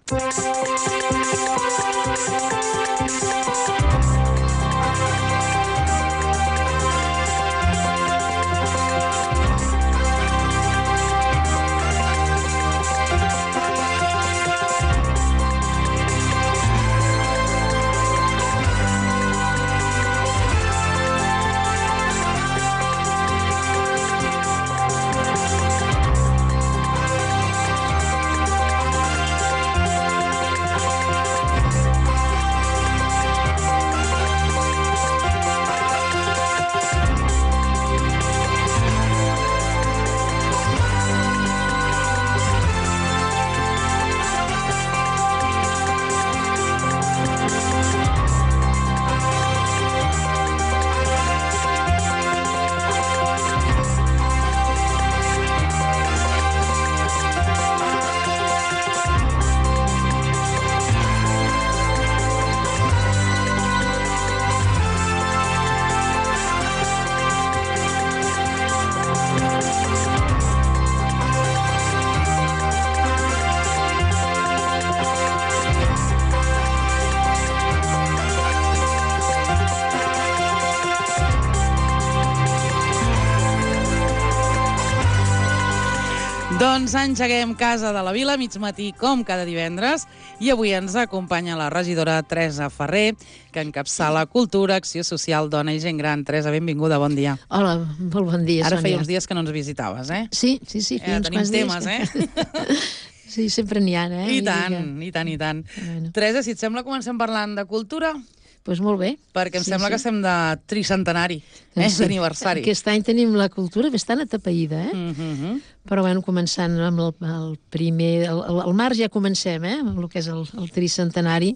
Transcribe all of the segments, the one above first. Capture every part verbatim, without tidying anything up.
Doncs engeguem Casa de la Vila, mig matí, com cada divendres, i avui ens acompanya la regidora Teresa Ferrer, que encapçala Cultura, Acció Social, Dona i Gent Gran. Teresa, benvinguda, bon dia. Hola, molt bon dia, Ara Sònia. feia uns dies que no ens visitaves, eh? Sí, sí, sí, feia Eh, uns tenim quants temes, dies. eh? Sí, sempre n'hi ha, eh? I Vull dir tant, que- i tant, i tant. Bueno. Teresa, si et sembla, comencem parlant de cultura? Doncs molt bé. Perquè em Sí, sembla sí. que estem de tricentenari, eh? Sí. D'aniversari. Aquest any tenim la cultura bastant atapeïda, eh? Mhm. Però bueno, començant amb el, el primer... El, el, el març ja comencem, eh? Amb el que és el, el tricentenari,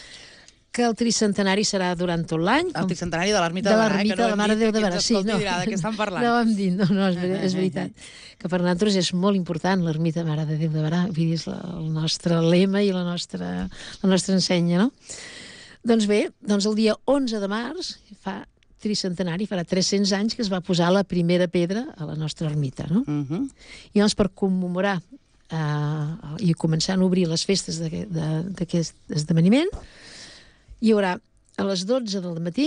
que el tricentenari serà durant tot l'any. El tricentenari de l'Ermita de de Barà, eh? l'Ermita Que de no la hem Mare dit, de Déu que de qui ens Barà. Sí, escolti no. dirà de què estan parlant. No ho hem dit, no, no, és, ver- és veritat. Que per nosaltres és molt important l'Ermita Mare de Déu de Barà, vull dir, és la, el nostre lema i la nostra, la nostra ensenya, no? Doncs bé, doncs el dia onze de març, fa tricentenari, farà tres-cents anys que es va posar la primera pedra a la nostra ermita, no? Mhm. I llavors, per commemorar eh, i començant a obrir les festes d'aquest de- d'aquest esdeveniment, hi haurà a les dotze del matí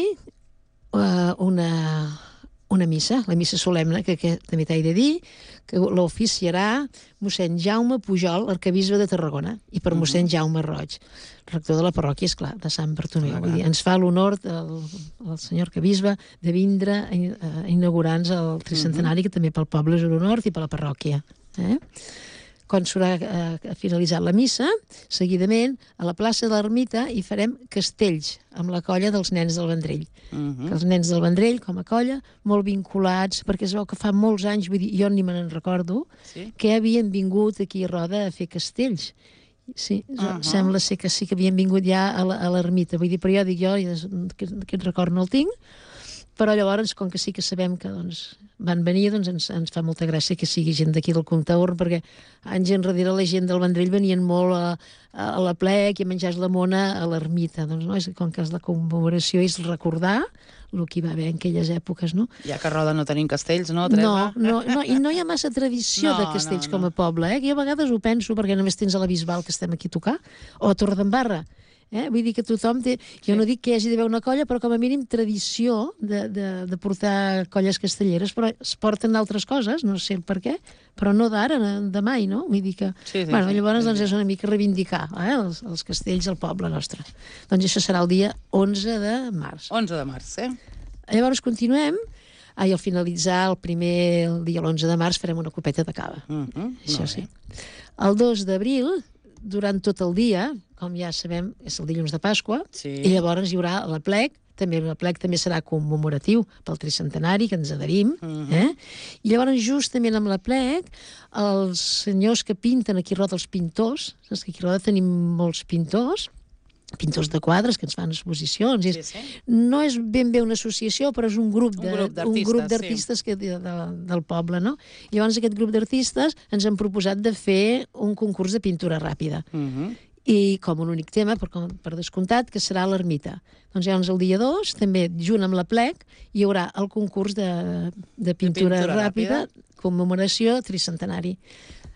eh, una, una missa, la missa solemne, que, que també t'he de dir, que l'oficiarà mossèn Jaume Pujol, arquebisbe de Tarragona, i per mossèn Jaume Roig, rector de la parròquia, esclar, de Sant Bartomeu. Clar, Vull clar. dir, ens fa l'honor el, el senyor arquebisbe de vindre a, a inaugurar-nos el tricentenari, que també pel poble és un honor, i per la parròquia. Eh? Quan s'haurà eh, finalitzat la missa, seguidament, a la plaça de l'Ermita hi farem castells amb la colla dels nens del Vendrell. Mhm. Que els nens del Vendrell, com a colla, molt vinculats, perquè es veu que fa molts anys, vull dir, jo ni me n'en recordo, Sí? que havien vingut aquí a Roda a fer castells. Sí, Ahà. sembla ser que sí que havien vingut ja a la- a l'ermita. Vull dir, però jo dic jo, i des- aquest, aquest record no el tinc, però llavors, com que sí que sabem que doncs, van venir, doncs ens, ens fa molta gràcia que sigui gent d'aquí del Comtaurn, perquè anys enrere la gent del Vendrell venien molt a, a la plec i a menjar la mona a l'ermita. Doncs no, és com que és la commemoració és recordar el que hi va haver en aquelles èpoques, no? Ja que a Roda no tenim castells, no, No, Teresa? no, no, i no hi ha massa tradició No, de castells no, com no. a poble, eh? Que jo a vegades ho penso, perquè només tens a la Bisbal, que estem aquí a tocar, o a Torredembarra. Eh? Vull dir que tothom té... Jo no dic que hi hagi d'haver una colla, però com a mínim tradició de, de, de portar colles castelleres, però es porten altres coses, no sé per què, però no d'ara, de mai, no? Vull dir que... Sí, sí, bueno, sí, llavors sí, doncs, sí. és una mica reivindicar eh? els, els castells del poble nostre. Doncs això serà el dia onze de març. onze de març, eh? Llavors continuem. Ah, i al finalitzar el primer el dia l'onze de març farem una copeta de cava. Mhm. Això Molt sí. bé. El dos d'abril, durant tot el dia, com ja sabem, és el dilluns de Pasqua, Sí. i llavors hi haurà l'aplec, també l'aplec també serà commemoratiu pel tricentenari, que ens adherim, Mhm. eh? I llavors justament amb l'aplec, els senyors que pinten aquí a Roda, els pintors, saps que aquí a Roda tenim molts pintors, pintors de quadres que ens fan exposicions. Sí, És, sí. no és ben bé una associació, però és un grup Un de- grup un d'artistes, grup d'artistes que de, de, del poble, no? I llavors aquest grup d'artistes ens han proposat de fer un concurs de pintura ràpida. Mhm. I com un únic tema, per, com- per descomptat, que serà l'ermita. Doncs llavors el dia dos, també junt amb l'aplec, hi haurà el concurs de, de pintura, pintura ràpida, ràpida. commemoració tricentenari.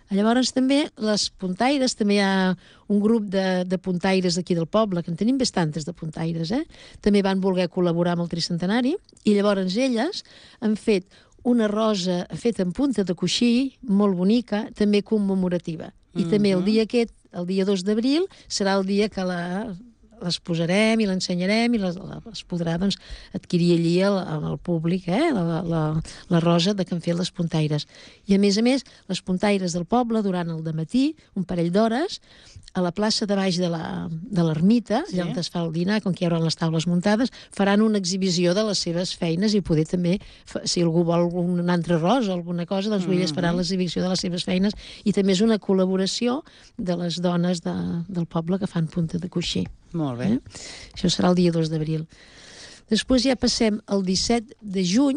Llavors també les puntaires, també hi ha un grup de, de puntaires aquí del poble, que en tenim bastantes de puntaires, eh? També van voler col·laborar amb el tricentenari, i llavors elles han fet una rosa feta en punta de coixí, molt bonica, també commemorativa. I mm-hmm. també el dia aquest, el dia dos d'abril, serà el dia que la... les posarem i l'ensenyarem i les, les podrà doncs, adquirir allí el, el públic, eh? la, la, la rosa de que han fet les puntaires. I a més a més, les puntaires del poble, durant el dematí, un parell d'hores, a la plaça de baix de l'ermita, sí. allà on es fa el dinar, com que hi haurà les taules muntades, faran una exhibició de les seves feines i poder també, si algú vol un altre rosa o alguna cosa, doncs mm-hmm. elles faran l'exhibició de les seves feines, i també és una col·laboració de les dones de, del poble que fan punta de coixí. Molt bé. Eh? Això serà el dia dos d'abril. Després ja passem al disset de juny,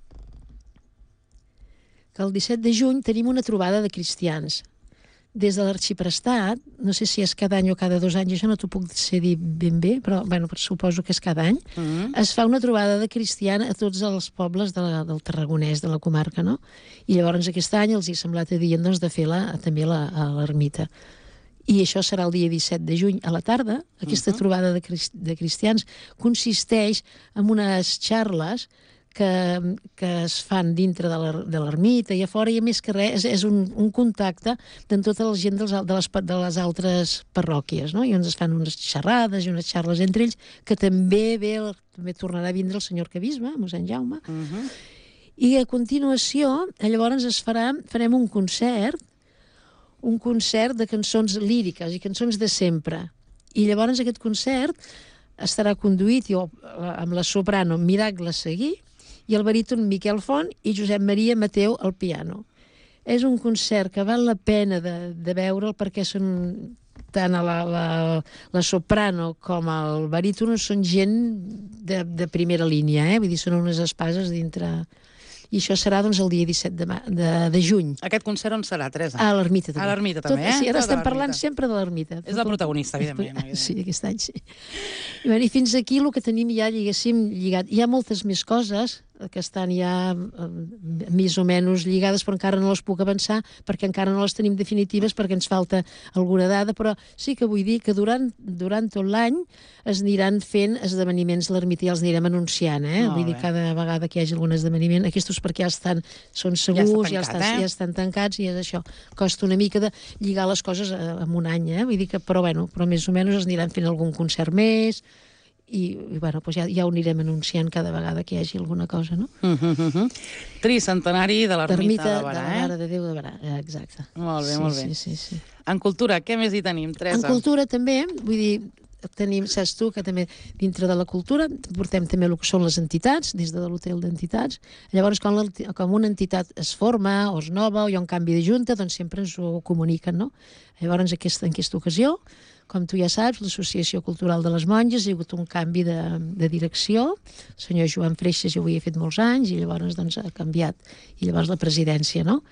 que el disset de juny tenim una trobada de cristians. Des de l'arxiprestat, no sé si és cada any o cada dos anys, això no t'ho puc ser dir ben bé, però bueno, suposo que és cada any, mm-hmm. es fa una trobada de cristians a tots els pobles de la, del Tarragonès, de la comarca, no? I llavors aquest any els hi ha semblat adient doncs, de fer-la també la, a l'ermita. I això serà el dia disset de juny a la tarda. Aquesta uh-huh. trobada de, crist de cristians consisteix en unes xarles que, que es fan dintre de l'ermita i a fora, i a més que res, és, és un, un contacte amb tota la gent dels, de, les, de les altres parròquies, no? I on es fan unes xerrades i unes xarles entre ells, que també ve, també tornarà a vindre el senyor arquebisbe, mossèn Jaume. Uh-huh. I a continuació, llavors es farà, farem un concert un concert de cançons líriques i cançons de sempre. I llavors aquest concert estarà conduït jo, amb la soprano Miracle Seguí i el baríton Miquel Font i Josep Maria Mateu al piano. És un concert que val la pena de, de veure'l perquè són tant la, la, la soprano com el baríton són gent de, de primera línia, eh? Vull dir, són unes espases dintre... I això serà doncs, el dia disset de, de, de juny. Aquest concert on serà, Teresa? A l'ermita també. A l'ermita també, Tot, eh? Sí, ara Tot estem parlant sempre de l'ermita. És la protagonista, evidentment. evidentment. Sí, aquest any sí. I, bueno, i fins aquí el que tenim ja, diguéssim, lligat. Hi ha moltes més coses que estan ja eh, més o menys lligades, però encara no les puc avançar perquè encara no les tenim definitives perquè ens falta alguna dada, però sí que vull dir que durant, durant tot l'any es aniran fent esdeveniments a l'ermita i els anirem anunciant, eh? Vull dir, cada vegada que hi hagi algun esdeveniment, aquests perquè ja estan, són segurs, ja, tancat, ja, estan, eh? ja estan tancats i és això. Costa una mica de lligar les coses en un any, eh? Vull dir que, però bueno, però més o menys es aniran fent algun concert més, i, i bueno, doncs ja, ja ho anirem anunciant cada vegada que hi hagi alguna cosa, no? Uh -huh, uh -huh. Tricentenari de l'ermita de Barà, de la Mare de Déu de Barà, exacte. Molt bé, sí, molt bé. Sí, sí, sí. En cultura, què més hi tenim, Teresa? En cultura també, vull dir, tenim, saps tu, que també dintre de la cultura portem també el que són les entitats, des de l'hotel d'entitats. Llavors, quan, com una entitat es forma o es nova o hi ha un canvi de junta, doncs sempre ens ho comuniquen, no? Llavors, aquesta, en aquesta ocasió, com tu ja saps, l'Associació Cultural de les Monges hi ha hagut un canvi de, de direcció. El senyor Joan Freixas ja ho havia fet molts anys i llavors doncs, ha canviat. I llavors la presidència, no?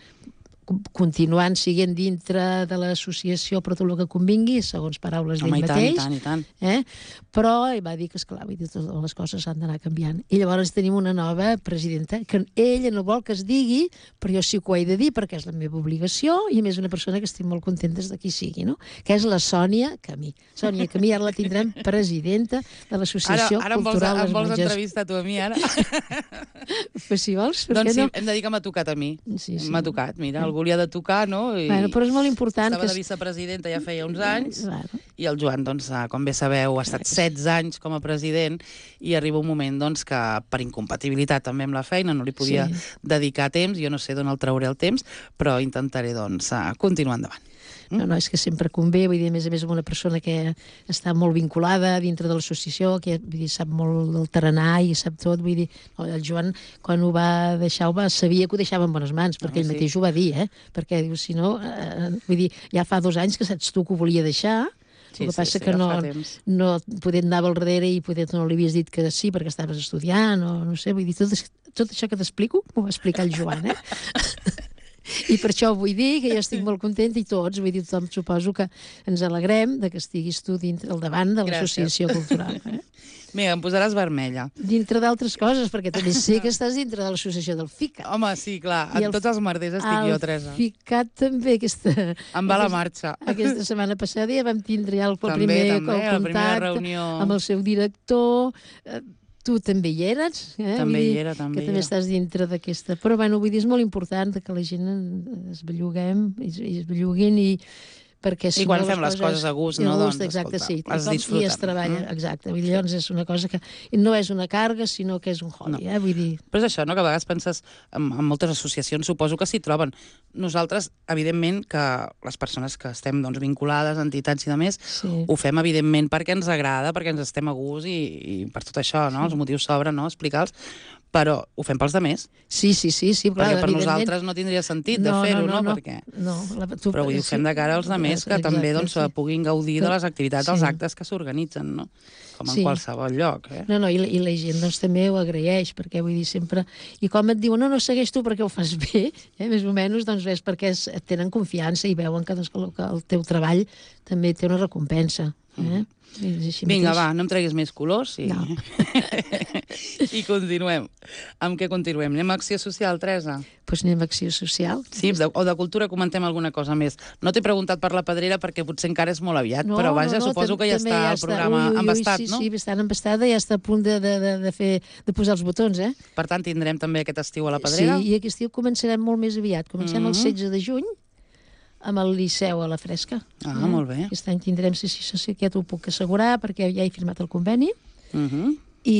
Continuant siguent dintre de l'associació per tot el que convingui, segons paraules d'ell mateix. I tant, i tant. Eh? Però ell va dir que, esclar, vull dir, totes les coses s'han d'anar canviant. I llavors tenim una nova presidenta, que ella no vol que es digui, però jo sí que ho he de dir perquè és la meva obligació, i a més una persona que estic molt contenta de qui sigui, no? Que és la Sònia Camí. Sònia Camí, ara la tindrem presidenta de l'Associació ara, ara Cultural de les Monges. Ara em vols entrevistar tu a mi, ara? Pues si vols, per doncs què sí, no? hem de dir que m'ha tocat a mi. Sí, sí. M'ha tocat, mira, algú li ha de tocar, no? I bueno, però és molt important estava que... de vicepresidenta ja feia uns anys, claro. I el Joan, doncs, com bé sabeu, ha estat setze anys com a president i arriba un moment doncs, que per incompatibilitat també amb la feina no li podia sí. dedicar temps, jo no sé d'on el trauré el temps, però intentaré doncs, continuar endavant. No, no, és que sempre convé, vull dir, a més a més, amb una persona que està molt vinculada dintre de l'associació, que vull dir, sap molt del tarannà i sap tot, vull dir, no, el Joan, quan ho va deixar, ho va, sabia que ho deixava en bones mans, perquè ah, ell sí. mateix ho va dir, eh? Perquè, diu, si no, eh, vull dir, ja fa dos anys que saps tu que ho volia deixar, sí, el que passa sí, sí, que no, no poder anava al darrere i poder no li havies dit que sí perquè estaves estudiant, o no sé, vull dir, tot, tot això que t'explico, m'ho va explicar el Joan, eh? I per això vull dir que jo estic molt contenta i tots, vull dir, tothom suposo que ens alegrem de que estiguis tu dintre al davant de l'Associació Cultural. Eh? Vinga, em posaràs vermella. Dintre d'altres coses, perquè també sé que estàs dintre de l'associació del FICAT. Home, sí, clar, en el, tots els merders estic jo, Teresa. El FICAT també, aquesta... Em va la marxa. Aquesta setmana passada ja vam tindre ja el, el també, primer també, el contacte reunió... amb el seu director... Tu també hi eres, eh? També Vull dir hi era, també que hi també era. estàs dintre d'aquesta... Però, bueno, vull dir, és molt important que la gent es belluguem, i es belluguin i... Perquè, si I quan no, fem les coses a gust, no? Gust, Doncs, exacte, escolta, sí. es I disfruten. I es treballa, Mm. exacte. Vull dir, llavors és una cosa que no és una carga, sinó que és un hobby, No. eh? Vull dir... Però és això, no? Que a vegades penses, en, en moltes associacions suposo que s'hi troben. Nosaltres, evidentment, que les persones que estem doncs, vinculades a entitats i de més, Sí. ho fem, evidentment, perquè ens agrada, perquè ens estem a gust i, i per tot això, no? Els motius s'obren, no? Explicar-los. Però ho fem pels demés. Sí, sí, sí, sí, clar, Perquè per evidentment. nosaltres no tindria sentit de fer-ho, no? no, Perquè... no, la, tu, Però vull dir, ho fem de cara als demés que exacte, també doncs, sí. puguin gaudir de les activitats, Sí. dels actes que s'organitzen, no? Com en Sí. qualsevol lloc, eh? No, no, i, la- i la gent doncs, també ho agraeix, perquè vull dir sempre... I com et diuen, no, no, segueix tu perquè ho fas bé, eh, més o menys, doncs ves perquè es, et tenen confiança i veuen que, doncs, que el- que el teu treball també té una recompensa. Eh? I és així Vinga, mateix. va, no em treguis més colors i... No. I continuem. Amb què continuem? Anem a Acció Social, Teresa? Doncs anem a Acció Social. Sí, de, o de cultura comentem alguna cosa més. No t'he preguntat per la Pedrera perquè potser encara és molt aviat, No, però vaja, no, no, suposo tam- que ja també està el programa ui, ui, ui, embastat, sí, no? Sí, bastant embastada, ja està a punt de, de, de, de, fer, de posar els botons, eh? Per tant, tindrem també aquest estiu a la Pedrera? Sí, i aquest estiu començarem molt més aviat. Comencem mm -hmm. el Mhm. setze de juny amb el Liceu a la Fresca. Ah, molt bé. Aquest any tindrem, sí, sí, sí, sí, aquest ho puc assegurar, perquè ja he firmat el conveni, Uh -huh.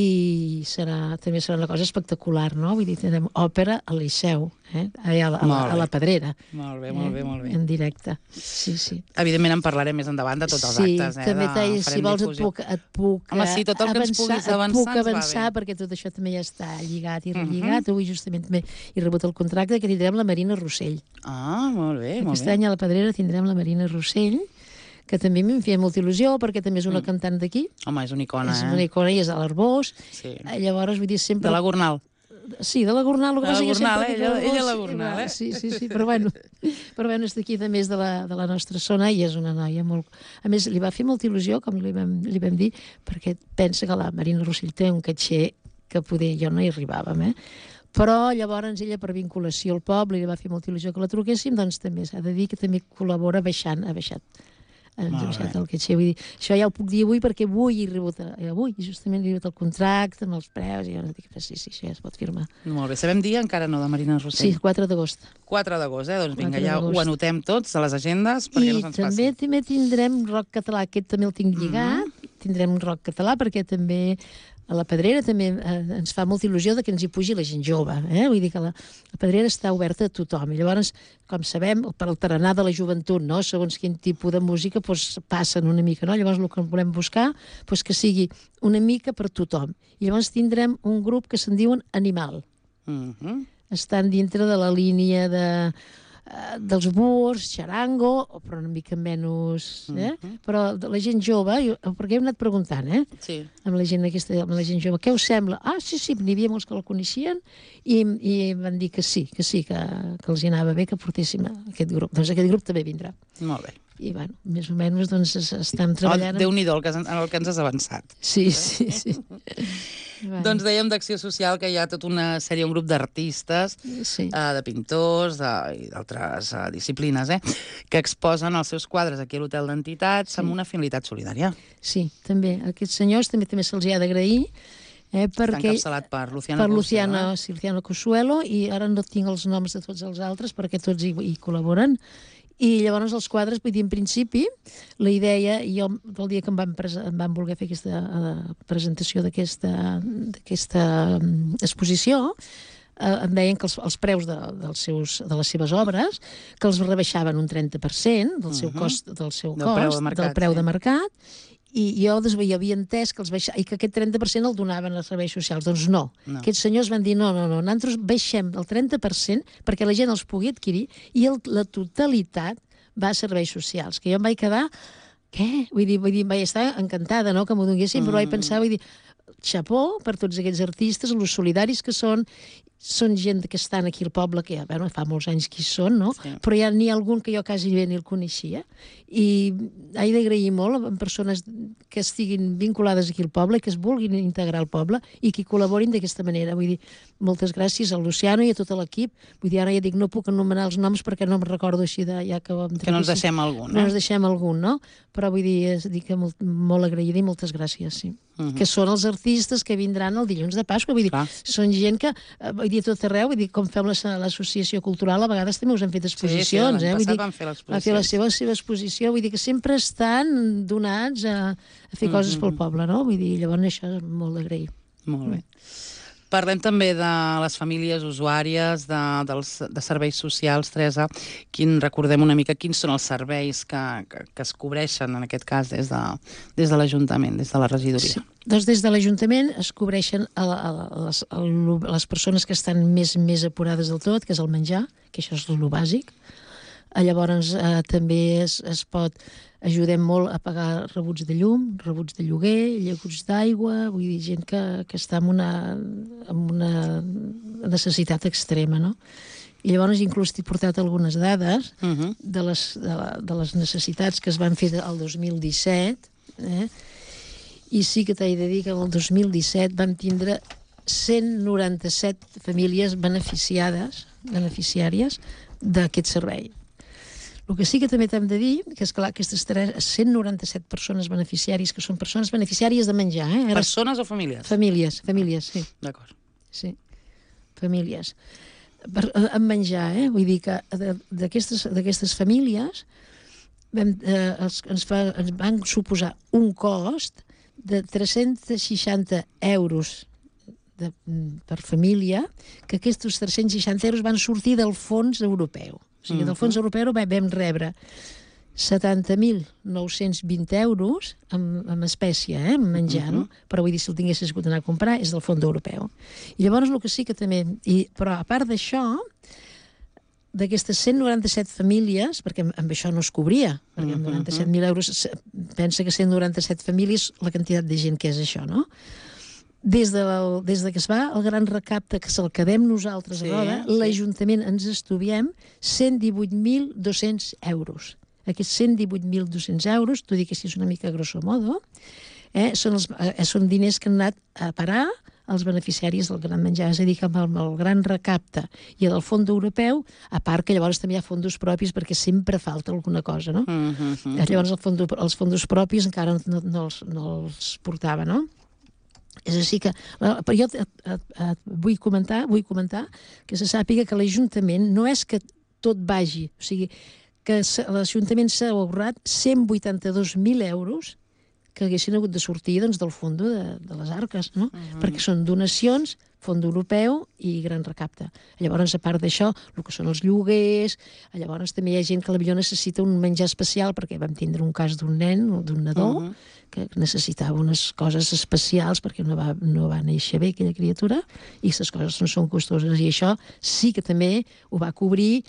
i serà, també serà una cosa espectacular, no? Vull dir, tindrem òpera al Liceu, eh? Allà a la, a la, Molt bé. a la Pedrera. Molt bé, molt bé, molt bé. En directe, sí, sí. Evidentment en parlarem més endavant de tots els sí, actes, eh? també de... t'he- si farem vols et difusió. puc, et puc Home, sí, tot el que ens avançar, puguis et avançar puc ens va avançar, bé. perquè tot això també ja està lligat i Mhm. relligat. Avui justament també he rebut el contracte que tindrem la Marina Rossell. Ah, molt bé, molt Aquest bé. any a la Pedrera tindrem la Marina Rossell, que també m'hi feia molta il·lusió, perquè també és una Mm. cantant d'aquí. Home, és una icona, És eh? una icona i és a l'Arbós. Sí. Eh, Llavors, vull dir, sempre... De la Gornal. Sí, de la Gornal. De la Gornal, eh? Ella- ella la Gornal, eh? Sí, sí, sí, però bueno, però bueno, és d'aquí també és de la, de la nostra zona i és una noia molt... A més, li va fer molta il·lusió, com li vam, li vam dir, perquè pensa que la Marina Rossell té un caché que poder jo no hi arribàvem, eh? Però llavors ella, per vinculació al poble, li va fer molta il·lusió que la truquéssim, doncs també s'ha de dir que també col·labora baixant, ha baixat. Ens Molt ha baixat bé. el caché. Vull dir, això ja ho puc dir avui perquè avui he rebut, eh, avui justament he rebut el contracte amb els preus i llavors dic, sí, sí, això ja es pot firmar. Molt bé. Sabem dia encara no, de Marina Rossell? Sí, quatre d'agost. quatre d'agost, eh? Doncs vinga, quatre ja d'agost. ho anotem tots a les agendes perquè I no se'ns també passi. també tindrem rock català, aquest també el tinc lligat, tindrem un rock català perquè també a la Pedrera també eh, ens fa molta il·lusió de que ens hi pugi la gent jove, eh? Vull dir que la, la Pedrera està oberta a tothom i llavors, com sabem, per el tarannà de la joventut, no? Segons quin tipus de música doncs, passen una mica, no? Llavors el que volem buscar doncs, que sigui una mica per tothom. I llavors tindrem un grup que se'n diuen Animal. Mhm. Estan dintre de la línia de, eh, dels burs, xarango, o però una mica menys... Eh? Mhm. Però de la gent jove, jo, perquè hem anat preguntant, eh? Sí. amb la gent aquesta, amb la gent jove, què us sembla? Ah, sí, sí, n'hi havia molts que la coneixien i, i van dir que sí, que sí, que, que els hi anava bé que portéssim aquest grup. Doncs aquest grup també vindrà. Molt bé. I, bueno, més o menys, doncs, es- estan Oh, treballant... Déu-n'hi-do el que, en el que ens has avançat. Sí, sí, sí. Bueno, Doncs dèiem d'Acció Social que hi ha tota una sèrie, un grup d'artistes, sí. eh, de pintors de, i d'altres eh, disciplines, eh, que exposen els seus quadres aquí a l'Hotel d'Entitats amb una finalitat solidària. Sí, també. Aquests senyors també també se'ls hi ha d'agrair, eh, Està perquè... encapçalat per Luciana per Consuelo, Luciana, eh? sí, Luciana Consuelo, i ara no tinc els noms de tots els altres perquè tots hi, hi col·laboren. I llavors els quadres, vull dir, en principi, la idea, i jo el dia que em van, presa, em van voler fer aquesta uh, presentació d'aquesta d'aquesta um, exposició, uh, em deien que els, els preus de, dels seus, de les seves obres, que els rebaixaven un trenta per cent del seu Mhm. cost, del seu Del cost, preu de mercat, del preu sí. de mercat, i jo des, hi havia entès que els baixa, i que aquest trenta per cent el donaven als serveis socials. Doncs no. No. Aquests senyors van dir no, no, no, nosaltres baixem el trenta per cent perquè la gent els pugui adquirir i el, la totalitat va a serveis socials. Que jo em vaig quedar... Què? Vull dir, vull dir vaig estar encantada, no?, que m'ho donessin, però vaig pensar, vull dir, xapó per tots aquests artistes, els solidaris que són, són gent que estan aquí al poble, que bueno, fa molts anys que hi són, no? Sí. Però ja n'hi ha algun que jo quasi bé ni el coneixia. I he d'agrair molt a persones que estiguin vinculades aquí al poble, que es vulguin integrar al poble i que col·laborin d'aquesta manera. Vull dir, moltes gràcies al Luciano i a tot l'equip. Vull dir, ara ja dic, no puc anomenar els noms perquè no em recordo així de... Ja que, que no ens deixem algun, eh? No ens deixem algun, no? Però vull dir, és, dic que molt, molt agraïda i moltes gràcies, sí. Uh -huh. Que són els artistes que vindran el dilluns de Pasqua. Vull dir, Clar. són gent que, vull dir, a tot arreu, vull dir, com fem l'associació cultural, a vegades també us han fet exposicions, sí, sí, eh? Vull dir, van fer l'exposició. van fer la seva, seva exposició, vull dir que sempre estan donats a, a fer coses uh -huh. pel poble, no? Vull dir, llavors això és molt d'agrair. Molt bé. Parlem també de les famílies usuàries, de, dels, de serveis socials, Teresa. Quin, recordem una mica quins són els serveis que, que, que es cobreixen, en aquest cas, des de, des de l'Ajuntament, des de la regidoria. Sí. Doncs des de l'Ajuntament es cobreixen a, a, a, les, a les persones que estan més, més apurades del tot, que és el menjar, que això és el bàsic. Llavors eh, també es, es pot... Ajudem molt a pagar rebuts de llum, rebuts de lloguer, rebuts d'aigua, vull dir, gent que, que està en una, en una necessitat extrema, no? I llavors inclús t'he portat algunes dades uh -huh. de, les, de, la, de les necessitats que es van fer el dos mil disset, eh? I sí que t'he de dir que el dos mil disset vam tindre cent noranta-set famílies beneficiades, beneficiàries d'aquest servei. El que sí que també t'hem de dir, que és clar, aquestes cent noranta-set persones beneficiàries, que són persones beneficiàries de menjar, eh? Ara... Persones o famílies? Famílies, famílies, sí. D'acord. Sí, famílies. Per, en menjar, eh? Vull dir que d'aquestes famílies vam, eh, els, ens, fa, ens van suposar un cost de tres-cents seixanta euros de, per família, que aquests tres-cents seixanta euros van sortir del fons europeu. O sigui, del fons europeu vam rebre setanta mil nou-cents vint euros en, en espècie, eh, en menjar, no? Però vull dir, si el tinguessis hagut d'anar a comprar, és del fons europeu. I llavors el que sí que també... I, però a part d'això, d'aquestes cent noranta-set famílies, perquè amb, amb això no es cobria, perquè amb noranta-set mil euros, pensa que cent noranta-set famílies, la quantitat de gent que és això, no? Des de, el, des de que es va el gran recapte, que se'l quedem nosaltres sí, a Roda, sí. l'Ajuntament ens estudiem cent divuit mil dos-cents euros. Aquests cent divuit mil dos-cents euros, t'ho dic així és una mica grosso modo, eh, són, els, eh, són diners que han anat a parar als beneficiaris del gran menjar, és a dir, que amb el, amb el gran recapte i del fons europeu, a part que llavors també hi ha fons propis perquè sempre falta alguna cosa, no? Mm -hmm. Llavors el fons, els fons propis encara no, no, els, no els portava, no? És així que, però jo et, et, et vull comentar, vull comentar que se sàpiga que l'Ajuntament no és que tot vagi, o sigui, que l'Ajuntament s'ha ahorrat cent vuitanta-dos mil euros que haguessin hagut de sortir doncs, del fons de, de les arques, no? Uh-huh. Perquè són donacions, fons europeu i gran recapte. Llavors, a part d'això, el que són els lloguers, llavors també hi ha gent que potser necessita un menjar especial, perquè vam tindre un cas d'un nen, d'un nadó, uh-huh. que necessitava unes coses especials perquè no va, no va néixer bé aquella criatura, i aquestes coses no són costoses, i això sí que també ho va cobrir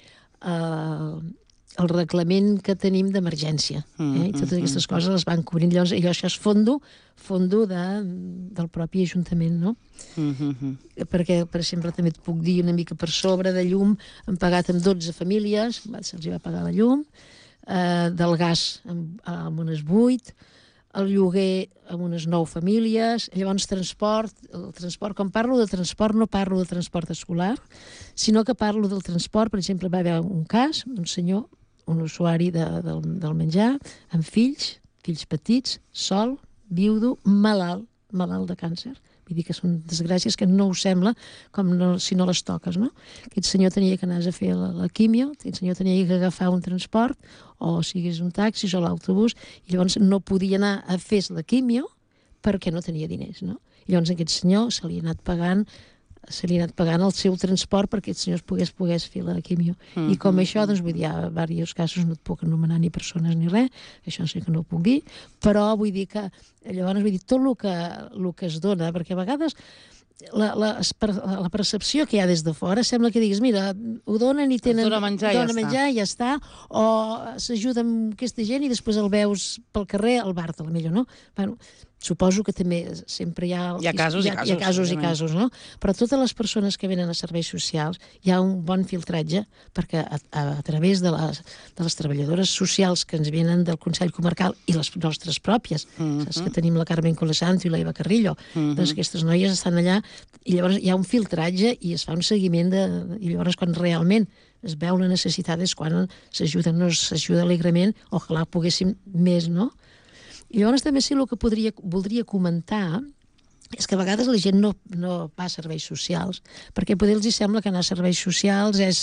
eh, el reglament que tenim d'emergència. Eh? I totes aquestes coses les van cobrint. Llavors, allò, això és fondo, fondo de, del propi Ajuntament, no? Mm-hmm. Perquè, per exemple, també et puc dir una mica per sobre de llum, hem pagat amb dotze famílies, se'ls va pagar la llum, eh, del gas amb, amb unes vuit, el lloguer amb unes nou famílies, llavors transport, el transport, quan parlo de transport no parlo de transport escolar, sinó que parlo del transport, per exemple, va haver un cas d'un senyor, un usuari de, del, del menjar, amb fills, fills petits, sol, viudo, malalt, malalt de càncer. Vull dir que són desgràcies que no us sembla com no, si no les toques, no? Aquest senyor tenia que anar a fer la, la quimio, aquest senyor tenia que agafar un transport, o sigués un taxi o l'autobús, i llavors no podia anar a fer la quimio perquè no tenia diners, no? I llavors aquest senyor se li ha anat pagant se li ha anat pagant el seu transport perquè aquest senyor pogués, pogués fer la quimio. Mm-hmm. I com això, doncs, vull dir, hi ha diversos casos, no et puc anomenar ni persones ni res, això sé que no ho puc dir, però vull dir que, llavors, vull dir, tot el que, el que es dona, perquè a vegades la, la, la percepció que hi ha des de fora sembla que diguis, mira, ho donen i tenen... Dona menjar, dona ja, menjar està. i ja està, o s'ajuda amb aquesta gent i després el veus pel carrer al bar, a la millor, no? Bueno, suposo que també sempre hi ha... Hi ha casos i hi ha, casos, hi ha casos i òbviament. casos, no? Però totes les persones que venen a serveis socials hi ha un bon filtratge perquè a, a, a través de les, de les treballadores socials que ens venen del Consell Comarcal i les nostres pròpies, Mhm. saps que tenim la Carmen Colesanto i la Eva Carrillo, Mhm. doncs aquestes noies estan allà i llavors hi ha un filtratge i es fa un seguiment de... i llavors quan realment es veu la necessitat és quan s'ajuda, no s'ajuda alegrement, ojalà poguéssim més, no? I llavors també sí el que podria, voldria comentar és que a vegades la gent no, no va a serveis socials, perquè poder els hi sembla que anar a serveis socials és,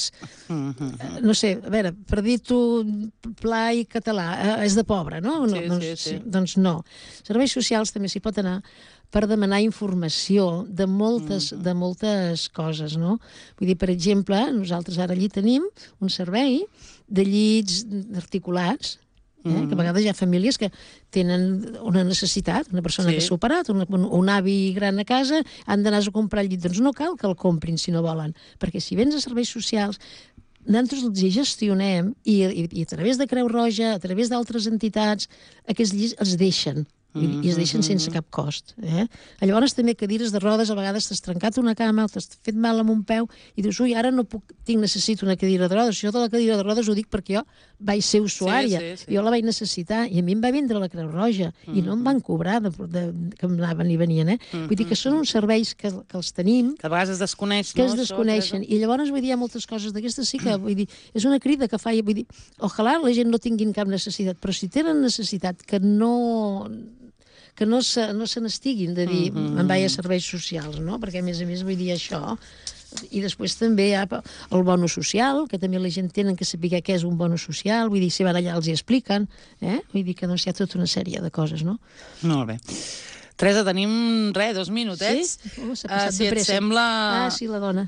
Mhm. no sé, a veure, per dir-t'ho pla i català, eh, és de pobre, no? no Sí, doncs, sí, sí. Doncs no. Serveis socials també s'hi pot anar per demanar informació de moltes, de moltes coses, no? Vull dir, per exemple, nosaltres ara allí tenim un servei de llits articulats, eh? que a vegades hi ha famílies que tenen una necessitat, una persona Sí. que s'ha operat, un, un avi gran a casa, han d'anar a comprar el llit. Doncs no cal que el comprin si no volen, perquè si vens a serveis socials, nosaltres els hi gestionem i, i, i a través de Creu Roja, a través d'altres entitats, aquests llits els deixen. I, i es deixen sense cap cost. Eh? Llavors també cadires de rodes, a vegades t'has trencat una cama, t'has fet mal amb un peu i dius, ui, ara no puc, tinc, necessito una cadira de rodes. Jo de la cadira de rodes ho dic perquè jo vaig ser usuària, Sí, sí, sí. jo la vaig necessitar i a mi em va vindre la Creu Roja i no em van cobrar de, de, que em anaven i venien. Eh? Vull dir que són uns serveis que, que els tenim, Que a vegades es desconeix, que no? es això, desconeixen. I llavors, vull dir, hi ha moltes coses d'aquestes sí que, vull dir, és una crida que fa, vull dir, ojalà la gent no tinguin cap necessitat, però si tenen necessitat que no que no se, no se n'estiguin de dir Mhm. me'n vaig a serveis socials, no? Perquè a més a més vull dir això. I després també hi ha el bono social, que també la gent tenen que saber què és un bono social, vull dir, si van allà els hi expliquen, eh? Vull dir que doncs hi ha tota una sèrie de coses, no? Molt bé. Teresa, tenim, res, dos minutets. Sí? Oh, s'ha Uh, passat si de et pressa. sembla, Ah, sí, la dona.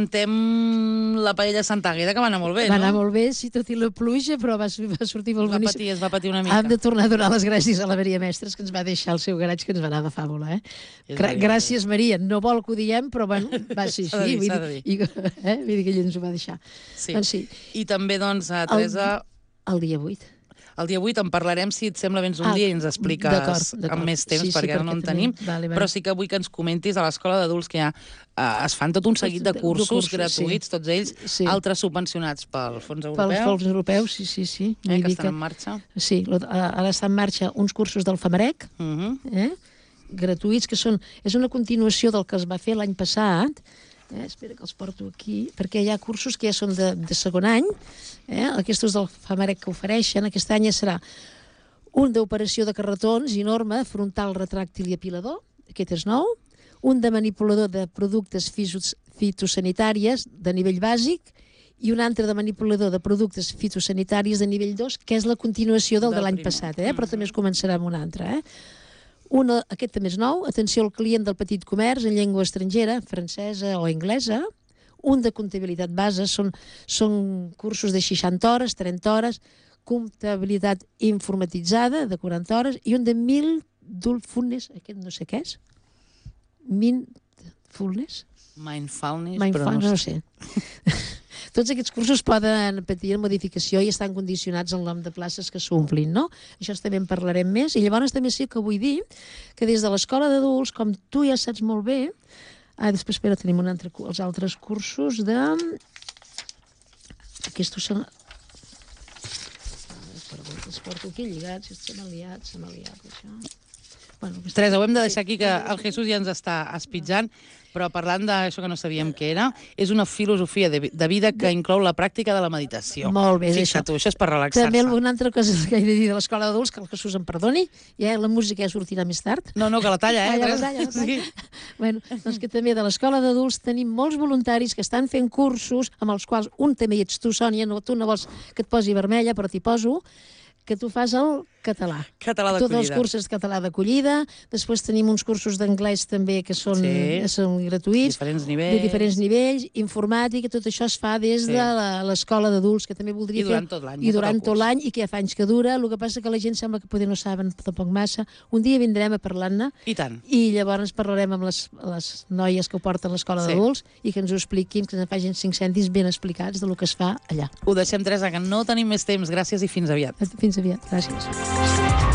comentem la paella de Santa Agueda, que va anar molt bé, Va no? anar molt bé, sí, tot i la pluja, però va, va sortir molt Va boníssim. patir, es va patir una mica. Hem de tornar a donar les gràcies a la Maria Mestres, que ens va deixar el seu garatge, que ens va anar de fàbula, eh? És Gra veritat. gràcies, Maria. No vol que ho diguem, però bueno, va ser S'ha de així. dir, Vull s'ha dir, de i, eh? Vull dir que ella ens ho va deixar. Sí. Doncs sí, I també, doncs, a Teresa, el dia vuit. el dia vuit en parlarem, si et sembla, vens un Ah, dia i ens expliques d'acord, d'acord. amb més temps, Sí, sí, perquè ara no en perquè tenim. també- vale, vale. Però sí que vull que ens comentis a l'escola d'adults que hi ha, eh, es fan tot un seguit de De- de cursos, cursos, gratuïts, tots ells, Sí. altres subvencionats pel Fons Pels Europeu, fons europeus, sí, sí, sí. eh, Vull que dir estan en marxa. Sí, lo- ara està en marxa uns cursos del FAMAREC, Mhm. eh? gratuïts, que són, és una continuació del que es va fer l'any passat. Eh? Espera que els porto aquí, perquè hi ha cursos que ja són de, de segon any, eh? aquests del FAMAREC que ofereixen. Aquest any ja serà un d'operació de carretons i norma, frontal, retràctil i apilador, aquest és nou, un de manipulador de productes fisos- fitosanitàries de nivell bàsic i un altre de manipulador de productes fitosanitaris de nivell dos, que és la continuació del, Del de l'any primer. passat, eh? però també es començarà amb un altre. Eh? Una, aquest també és nou, atenció al client del petit comerç en llengua estrangera, francesa o anglesa. Un de comptabilitat base, són, són cursos de seixanta hores, trenta hores, comptabilitat informatitzada de quaranta hores, i un de mindfulness, aquest no sé què és, mindfulness, Mindfulness, però mindfulness, no no sé. sé. Tots aquests cursos poden patir modificació i estan condicionats al nombre de places que s'omplin, no? Això també en parlarem més. I llavors també sí que vull dir que des de l'escola d'adults, com tu ja saps molt bé, ah, després, espera, tenim un altre, cu- els altres cursos de... Aquests són... Perdó, els porto aquí lligats, se m'ha liat, se m'ha liat, això. Bueno, aquesta- Teresa, ho hem de deixar aquí, que el Jesús ja ens està espitjant, però parlant d'això que no sabíem què era, és una filosofia de, vi- de vida que inclou la pràctica de la meditació. Molt bé, és Fixa't això. tu, això és per relaxar-se. També una altra cosa que he de dir de l'escola d'adults, que el Jesús em perdoni, ja la música ja sortirà més tard. No, no, que la talla, eh, Ah, ja la Teresa? talla, la talla. Sí. Bueno, doncs que també de l'escola d'adults tenim molts voluntaris que estan fent cursos amb els quals un també hi ets tu, Sònia, no, tu no vols que et posi vermella, però t'hi poso, que tu fas el català. Català Tots els d'acollida. cursos de català d'acollida. Després tenim uns cursos d'anglès també que són, Sí. que són gratuïts. Diferents nivells. De diferents nivells, informàtica, tot això es fa des Sí. de la- l'escola d'adults, que també voldria I durant fer... tot l'any, I no? durant Tot el tot l'any, i que ja fa anys que dura. El que passa que la gent sembla que poder no saben tampoc massa. Un dia vindrem a parlar-ne I tant. i llavors parlarem amb les, les noies que ho porten a l'escola Sí. d'adults i que ens ho expliquin, que ens en facin cinc cèntims ben explicats de lo que es fa allà. Ho deixem, Teresa, que no tenim més temps. Gràcies i fins aviat. Fins aviat. Gràcies.